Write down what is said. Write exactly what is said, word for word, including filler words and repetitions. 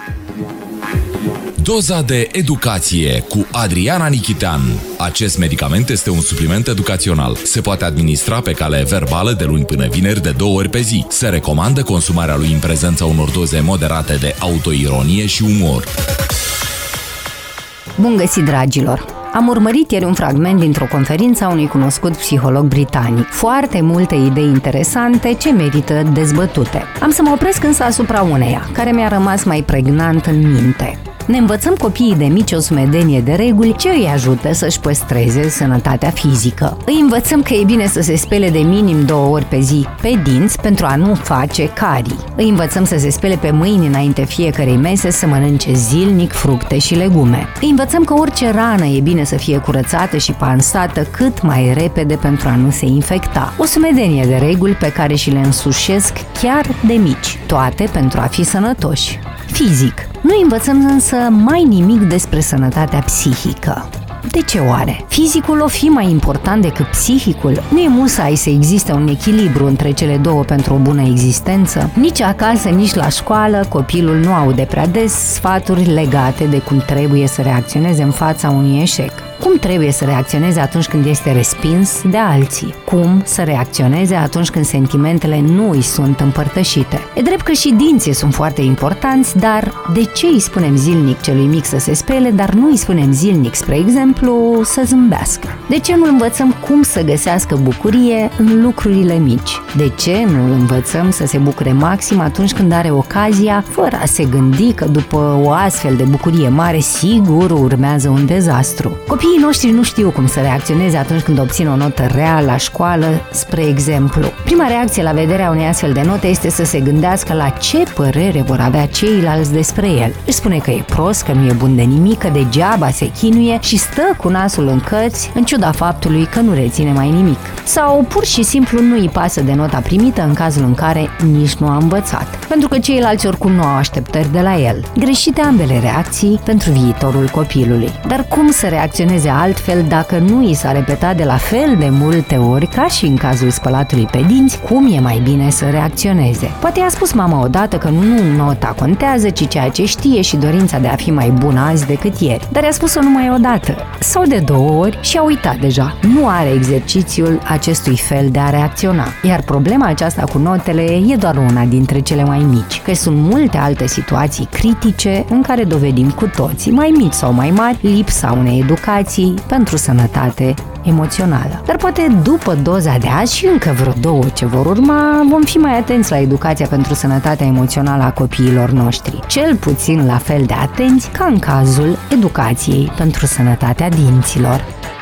Doza de educație cu Adriana Nichitean. Acest medicament este un supliment educațional. Se poate administra pe cale verbală de luni până vineri de două ori pe zi. Se recomandă consumarea lui în prezența unor doze moderate de autoironie și umor. Bun găsit, dragilor! Am urmărit ieri un fragment dintr-o conferință a unui cunoscut psiholog britanic. Foarte multe idei interesante ce merită dezbătute. Am să mă opresc însă asupra uneia, care mi-a rămas mai pregnant în minte. Ne învățăm copiii de mici o sumedenie de reguli ce îi ajută să-și păstreze sănătatea fizică. Îi învățăm că e bine să se spele de minim două ori pe zi pe dinți pentru a nu face carii. Îi învățăm să se spele pe mâini înainte fiecărei mese, să mănânce zilnic fructe și legume. Îi învățăm că orice rană e bine să fie curățată și pansată cât mai repede pentru a nu se infecta. O sumedenie de reguli pe care și le însușesc chiar de mici, toate pentru a fi sănătoși. Fizic. Nu învățăm însă mai nimic despre sănătatea psihică. De ce oare? Fizicul o fi mai important decât psihicul? Nu e musai să existe un echilibru între cele două pentru o bună existență? Nici acasă, nici la școală, copilul nu aude prea des sfaturi legate de cum trebuie să reacționeze în fața unui eșec. Cum trebuie să reacționeze atunci când este respins de alții? Cum să reacționeze atunci când sentimentele nu îi sunt împărtășite? E drept că și dinții sunt foarte importanți, dar de ce îi spunem zilnic celui mic să se spele, dar nu îi spunem zilnic, spre exemplu, să zâmbească? De ce nu învățăm cum să găsească bucurie în lucrurile mici? De ce nu învățăm să se bucure maxim atunci când are ocazia, fără a se gândi că după o astfel de bucurie mare, sigur urmează un dezastru? Copiii noștri nu știu cum să reacționeze atunci când obțin o notă rea la școală, spre exemplu. Prima reacție la vederea unei astfel de note este să se gândească la ce părere vor avea ceilalți despre el. Își spune că e prost, că nu e bun de nimic, că degeaba se chinuie și stă cu nasul în cărți, în ciuda faptului că nu reține mai nimic. Sau pur și simplu nu îi pasă de nota primită în cazul în care nici nu a învățat, pentru că ceilalți oricum nu au așteptări de la el. Greșite ambele reacții pentru viitorul copilului. Dar cum să reacționeze altfel dacă nu i s-a repetat de la fel de multe ori, ca și în cazul spălatului pe dinți, cum e mai bine să reacționeze? Poate i-a spus mama odată că nu nota contează, ci ceea ce știe și dorința de a fi mai bună azi decât ieri. Dar i-a spus-o numai odată sau de două ori și a uitat deja. Nu are exercițiul acestui fel de a reacționa. Iar problema aceasta cu notele e doar una dintre cele mai mici, că sunt multe alte situații critice în care dovedim cu toții, mai mici sau mai mari, lipsa unei educații pentru sănătate emoțională. Dar poate după doza de azi și încă vreo două ce vor urma, vom fi mai atenți la educația pentru sănătatea emoțională a copiilor noștri. Cel puțin la fel de atenți ca în cazul educației pentru sănătatea dinților.